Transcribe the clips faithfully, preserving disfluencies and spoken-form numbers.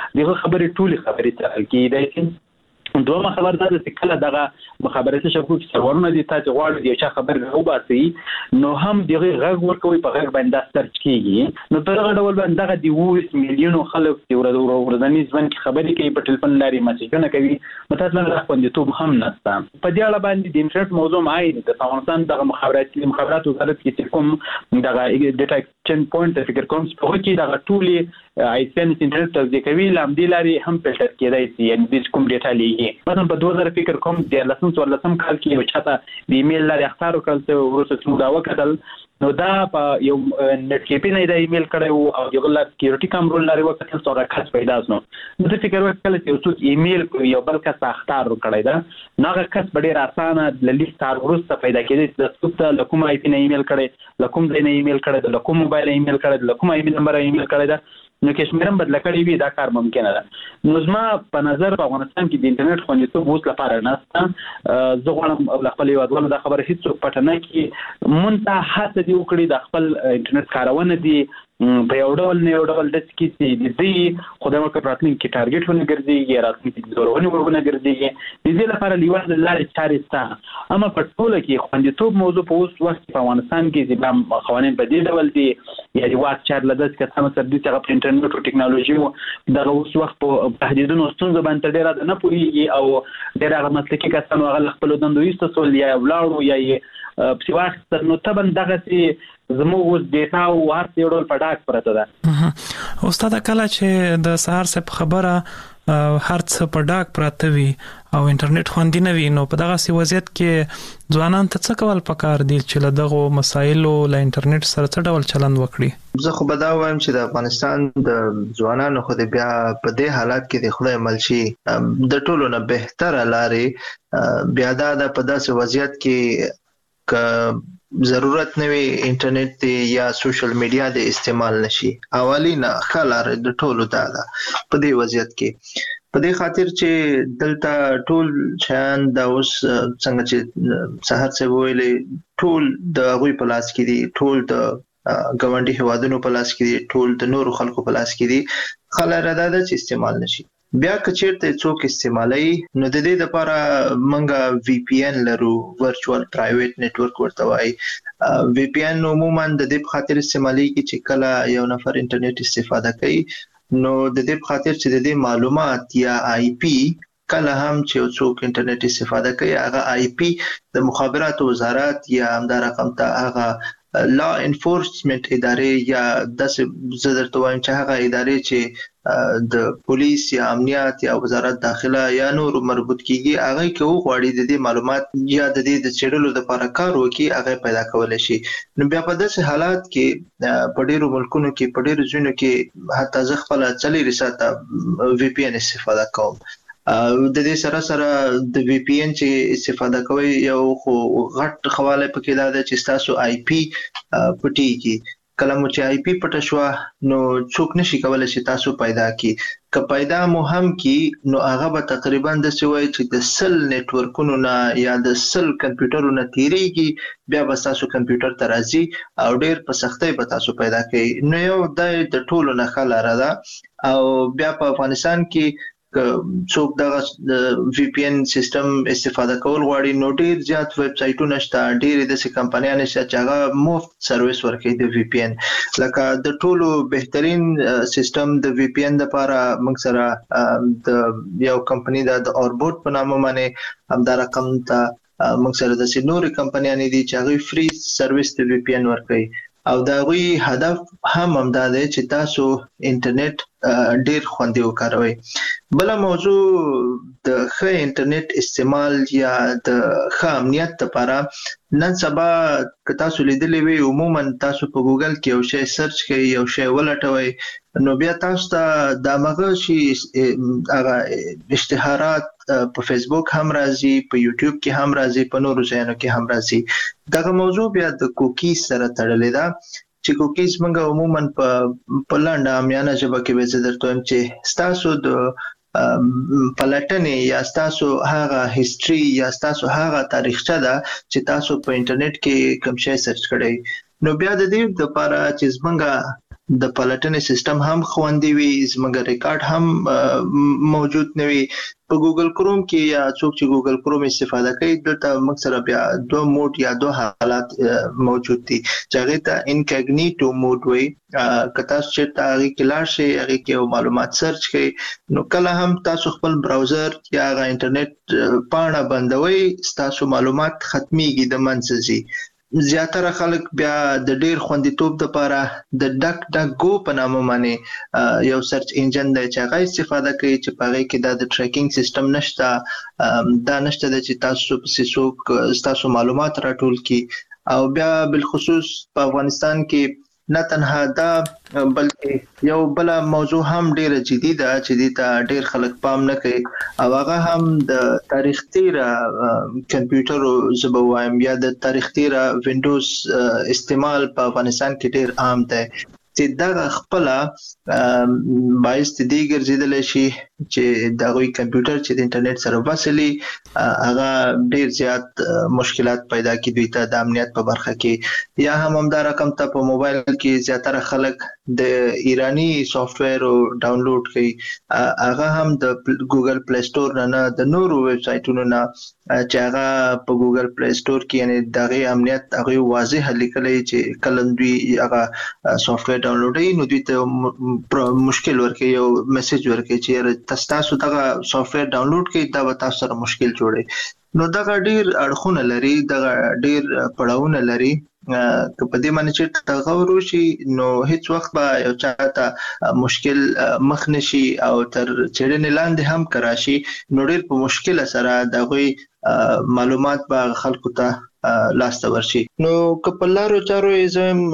دغه خبرې ټولې خبرې ترل کېدای شي. دومره خبر ده چې کله دغه مخابراتي شبکو کې سرورونه دي تاسو غواړئ یو چا خبر راوباسي نو هم دغه غږ ورکوي په غږ باندې سرچ کیږي نو په دغه ډول باندې دغه د اووه میلیونو خلک چې ورځنی ژوند کې خبرې کوي په ټلیفون لاري مسیجونه کوي متاسفانه د خوندیتوب هم نشته. په دې اړه باندې د انټرنیټ موضوع معاینه د افغانستان دغه مخابراتي مخابرات وزارت کې کوم دغه ډیټا ایکسچینج پوینټ فکر کوم په کې دغه ټولي آی سي ان انټرنیټ توزیع کوي لامدې لاري هم فلټر کېدای شي یعنی د کوم ډیټا لیږي مثلا په دوه زره فکر کوم د لسم څو لسم کال کې یو چاته د ایمیل لاري اختیار وکړل چې ورسره څو دا وکړل نو دا په یو نت کې نه د ایمیل کړو او یو غلا سکیورټي کامرول لري وکړل چې هغه خاص پیدا شنو نو د فکر وکړل چې اوس ایمیل یو بل کس اختیار وکړی دا نو هغه کس ډېر اسانه د لیست تر ورسته پیدا کېږي چې تاسو ته کوم آی پی نه ایمیل کړي لکوم ځای نه ایمیل کړي د کوم موبایل ایمیل کړي د کوم ایمیل نمبر ایمیل کړي دا نو کې شمیرم بدل کړی وي دا کار ممکن ده نو زما په نظر په افغانستان کې د انټرنیټ خوندیتوب اوس لپاره نشته. زه غواړم خپل یوادونه د خبره هیڅ څوک پټ نه کړي مونږ هڅه دی وکړي د خپل انټرنیټ کارونه دي په یو ډول نه یو ډول د سکي چې د دې خدای مکه پراتلین کې ټارګټ ونه ګرځي راتلونکي کې ضرورونه ورونه ګرځي د دې لپاره لیوان د لارې چارې ستا اما په ټوله کې خوندیتوب موضوع په اوس وخت په افغانستان کې د قوانین په دې ډول دي یعنی واټ چار لدس که سم سر دي چې په انټرنیټ او ټکنالوژي دغه اوس وخت په تهدیدونو ستونزه باندې ډېر نه پوهیږي او ډېر هغه مسلکي کسان هغه خپل دندو ایستول یا ولاړو یا په واخت نو تبن دغه چې زموږ ډیټا او هر څه ډول په ډاک پرته ده. استاد کله چې د سهار سپ خبره هر څه په ډاک پراته وي او انټرنیټ خوندي نه وي نو په دغه سی وضعیت کې ځوانان ته څه کول پکار دي چې له دغه مسایلو له انټرنیټ سره څه ډول چلند وکړي؟ زه خو به دا وایم چې د افغانستان د ځوانانو خو د بیا په دې حالات کې د خدای عمل شي د ټولو نه بهتره لارې بیا دا په داسې وضعیت کې ک ضرورت نه وي انټرنیټ دی یا سوشل میډیا د استعمال نشي اولینه خلار د ټولو دا ده په دې وضعیت کې په دې خاطر چې دلته ټول شان د اوس څنګه چې سحر څه ویلې ټول د غوي په لاس کې دي ټول د ګاونډي هوادونو په لاس کې دي ټول د نورو خلکو په لاس کې دي خلار دا د استعمال نشي بیا کچیرته څوک استعمالي نو د دې لپاره منګه وی پی ان لرو ورچوال پرایویټ نتورک ورته وای وی پی ان عموما د دې په خاطر استعمالي کې چې کله یو نفر انټرنیټ استفاده کوي نو د دې په خاطر چې د دې معلومات یا آی پی کله هم چې څوک انټرنیټ استفاده کوي هغه آی پی د مخابرات وزارت یا همدا رقم ته هغه لا انفورسمنت ادارې یا د زدر توان چې هغه ادارې چې د پولیس یا امنیت یا وزارت داخله یا نور مربوط کیږي هغه کې وغواړي د دې معلومات یا د دې د چېډلو د لپاره کار وکړي هغه پیدا کول شي نو بیا په داسې حالات کې په ډیرو ملکونو کې په ډیرو ځینو کې حتی ځخ خپل چلي رساته وی پی ان استفاده کوم د دې سره سره د وی پی ان چې استفاده کوي یو خو غټ حواله پکې دا چې تاسو آی پی پټیږي کله مو چې آی پی پټ شو نو څوک نشي کولای چې تاسو پیدا کی که پیدا مو هم کی نو هغه به تقریبا د سوي چې د سل نتورکونو نه یا د سل کمپیوټرونو نه تیریږي بیا به تاسو کمپیوټر ته راځي او ډیر په سختۍ به تاسو پیدا کوي نو یو د ټولو نه خلاره ده او بیا په افغانستان کې څوک دغه وی پی ان سیستم استفاده کول غواړي نو ډیر زیات ویب سایټونه شته ډیر د سې کمپنیانو چې هغه مفت سرویس ورکوي د وی پی ان لکه د ټولو بهترین سیستم د وی پی ان لپاره موږ سره د یو کمپنی د اوربوت په نامه باندې همدا رقم ته موږ سره د سینوري کمپنیانې دي چې هغه فری سرویس د وی پی ان ورکوي او دا غوي هدف هم همدا دی چې تاسو انټرنیټ ډیر خوندي وکاروئ. بل موضوع د ښه انټرنیټ استعمال یا د ښه امنیت لپاره نن سبا که تاسو لیدلې وي عموما تاسو په ګوګل کې یو شی سرچ کوئ یو شی ولټوئ نو بیا تاسو ته د مغه شي هغه اشتهارات په فیسبوک هم راځي په یوټیوب کې هم راځي په نورو ځایونو کې هم راځي دغه موضوع بیا د کوکیز سره تړلې ده چې کوکیز موږ عموما په پلانډه امیانه ژبه کې به زه درته وایم چې تاسو د پلټنې یا تاسو هغه هیستوري یا تاسو هغه تاریخچه ده چې تاسو په انټرنیټ کې کوم شی سرچ کړئ نو بیا د دې لپاره چې زمونږ د پلټنې سیستم هم خوندي وي، زموږ ریکارډ هم موجود نه وي. په ګوګل کروم کې یا څوک چې ګوګل کروم استفاده کوي دلته موږ سره بیا دوه موډ یا دوه حالات موجود دي چې هغه ته انکاګنیټو موډ وي. که تاسو چېرته هغې کې لاړ شئ، هغې کې یو معلومات سرچ کړئ، نو کله هم تاسو خپل براوزر یا هغه انټرنیټ پاڼه بندوئ، ستاسو معلومات ختمیږي، د منځه ځي. زیاتره خلک بیا د ډیر خوندیتوب لپاره د ډک ډک گو په نامه باندې یو سرچ انجن دی چې هغه استفاده کوي چې په هغې کې دا د ټریکینګ سیستم نشته، دا نشته دی چې تاسو پسې څوک ستاسو معلومات راټول کړي. او بیا بالخصوص په افغانستان کې نه تنها دا بلکې یو بل موضوع هم ډیره جدي ده چې دې ته ډیر خلک پام نه کوي، او هغه هم د تاریخ تیره کمپیوټر زه به وایم یا د تاریخ تیره وینډوز استعمال په افغانستان کې ډیر عام دی چې دغه خپله باعث د دې ګرځېدلی شي چې د هغوی کمپیوټر چې د انټرنیټ سره وصل وي هغه ډیر زیات مشکلات پیدا کړي دوی ته د امنیت په برخه کې. یا هم همدا رقم ته په موبایل کې زیاتره خلک د ایرانی سافټویر ډاونلوډ کوي، هغه هم د ګوګل پلی سټور نه نه د نورو ویب سایټونو نه چې هغه په ګوګل پلی سټور کې یعنې د هغې امنیت هغوی واضح لیکلی چې کله دوی هغه سافټویر ډاونلوډوي نو دوی ته مشکل ورکوي، یو میسج ورکوي چې تاسو دغه سافټویر ډاونلوډ کړئ دا به تاسو سره مشکل جوړوي. نو دغه ډیر اړخونه لري، دغه ډیر پړاوونه لري. که په دې باندې چې دغه وروشي نو هیڅ وخت به یو چاته مشکل مخ نشي او تر څېړنې لاندې هم که راشي نو ډیر په مشکله سره د هغوی معلومات به خلکو ته لاسته ورشي. نو که په لارو چارو یې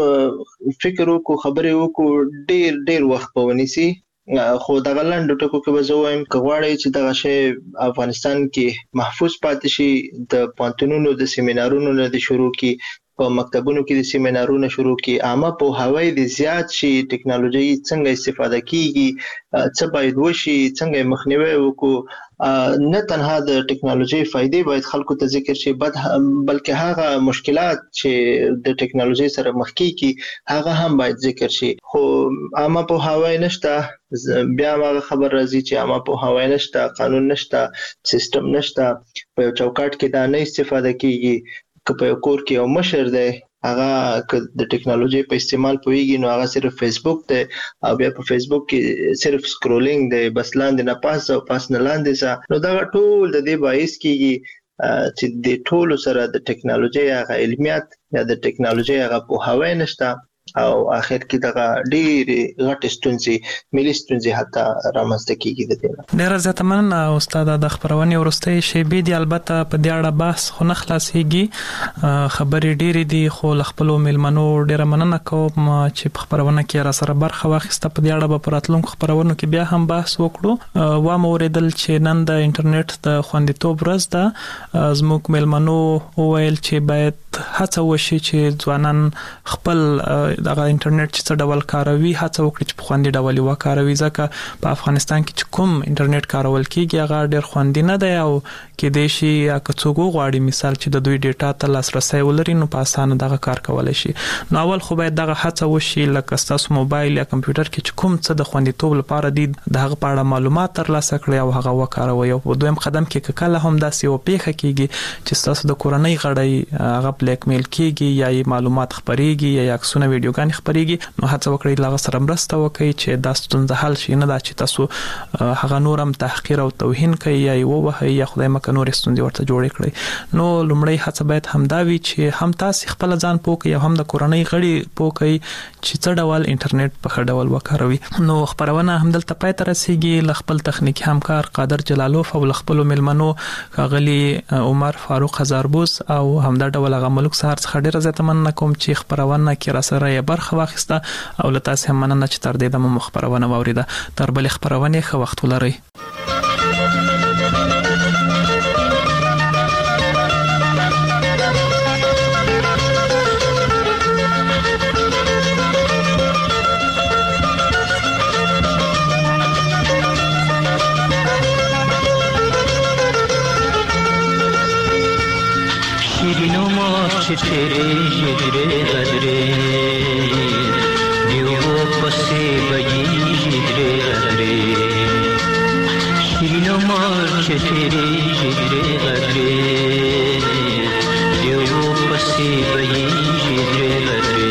زه فکر وکړو خبرې وکړو ډیر ډیر وخت به ونیسي، خو دغه لنډو ټکو کې به زه وایم که غواړئ چې دغه شی افغانستان کې محفوظ پاتې شي د پوهنتونونو د سیمینارونو نه دې شروع کړي، په مکتبونو کې د سیمینارونو شروع کړي، عامه پوهاوی دې زیات شي، ټکنالوژي څنګه استفاده کیږي، څه باید وشي، څنګه یې مخنیوی وکړو. نه تنها د ټکنالوژي فائدې باید خلکو ته ذکر شي بلکې هغه مشکلات چې د ټکنالوژي سره مخ کیږي هغه هم باید ذکر شي. خو عامه پوهاوی نشته، بیا هغه خبر راځي چې عامه پوهاوی نشته، قانون نشته، سیستم نشته، په یو چوکاټ کې دا نه استفاده کیږي. که په یو کور کې یو مشر دی هغه که د ټکنالوژي په استعمال پوهیږي نو هغه صرف فیسبوک دی او بیا په فیسبوک کې صرف سکرولینګ دی، بس لاندې نه پاس او پاس نه لاندې ځه، نو دغه ټول د دې باعث کیږي چې د ټولو سره د ټکنالوژي هغه علمیت یا د ټکنالوژي هغه پوهاوی نشته او اخر کې دغه ډېرې غټې ستونزې ملي ستونزې حتی رامنځته کیږي. د دې نه ډېره زیاته مننه استاد. د خپرونې وروستۍ شیبې دي البته په دې اړه بحث خو نه خلاصېږي، خبرې ډېرې دي، خو له خپلو میلمنو ډېره مننه کوم چې په خپرونه کې راسره برخه واخیسته. په دې اړه به په راتلونکو خپرونو کې بیا هم بحث وکړو. وامه اورېدل چې نن د انټرنیټ د خوندیتوب ورځ ده، زموږ میلمنو وویل چې باید هڅه وشي چې ځوانان خپل دغه انټرنیټ چې څه ډول کاروي هڅه وکړي چې په خوندي ډول یې وکاروي، ځکه په افغانستان کې چې کوم انټرنیټ کارول کیږي هغه ډېر خوندي نه دی او کېدای شي که څوک وغواړي مثال چې د دوی ډیټا ته لاسرسی ولري نو په اسانه دغه کار کولی شي. نو اول خو باید دغه هڅه وشي لکه ستاسو موبایل یا کمپیوټر کې چې کوم څه د خوندیتوب لپاره دي د هغه په اړه معلومات ترلاسه کړئ او هغه وکاروئ. او په دویم قدم کې که کله هم داسې یوه پیښه کیږي چې ستاسو د کورنۍ غړی هغه بلیک میل کیږي یا یې معلومات خپریږي یا عکسونه ویډیوګانې خپریږي نو هڅه وکړئ له هغه سره مرسته وکړئ چې دا ستونزه حل شي، نه دا چې تاسو هغه نور هم تحقیر او توهین کوي یا یې ووهئ یا خدای مکه نورې ستونزې ورته جوړې کړئ. نو لومړی هڅه باید همدا وي چې هم تاسې خپله ځان پوه کړئ او هم د کورنۍ غړي پوه کړئ چې څه ډول انټرنیټ په ښه ډول وکاروي. نو خپرونه همدلته پای ته رسیږي. له خپل تخنیکي همکار قادر جلالوف او له خپلو میلمنو ښاغلي عمر فاروق هزاربوس او همدا ډول هغه ملک سهار څخه ډېره زیاته مننه کوم چې خپرونه کې راسره یې برخه واخیسته او له تاسې هم مننه چې تر دې دمه مو خپرونه واورېده. تر بلې خپرونې ښه وخت ولرئ. तेरे हिजरे गजरे दियो پسې بهیږي درې غدرې شیرین عمر چې تېرېږي درې غدرې د اوبو پسې بهیږي درې غدرې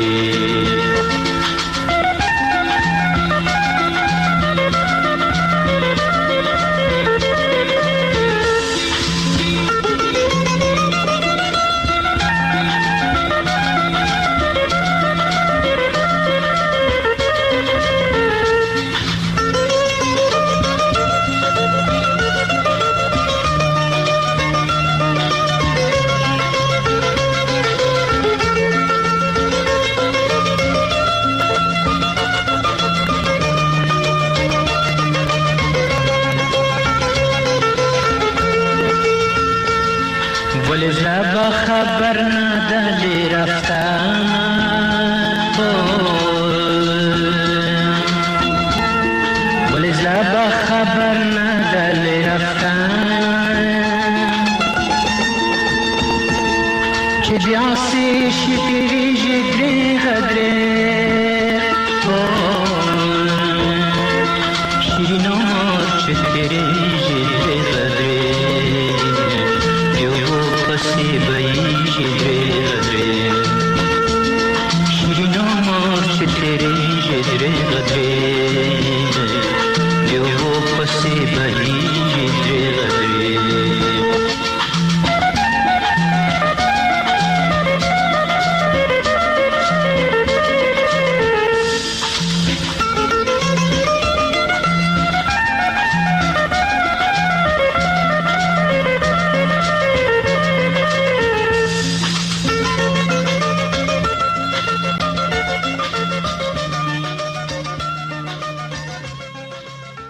ولی زبا خبر نداری رفتم ولی زبا خبر نداری رفتم که بیاسی شیری جگری غدره شیرین عمر چه تیری جگری غدره پسې بهیږي درې غدرې شیرین عمر چې تېرېږي درې غدرې د اوبو پسې بهیږي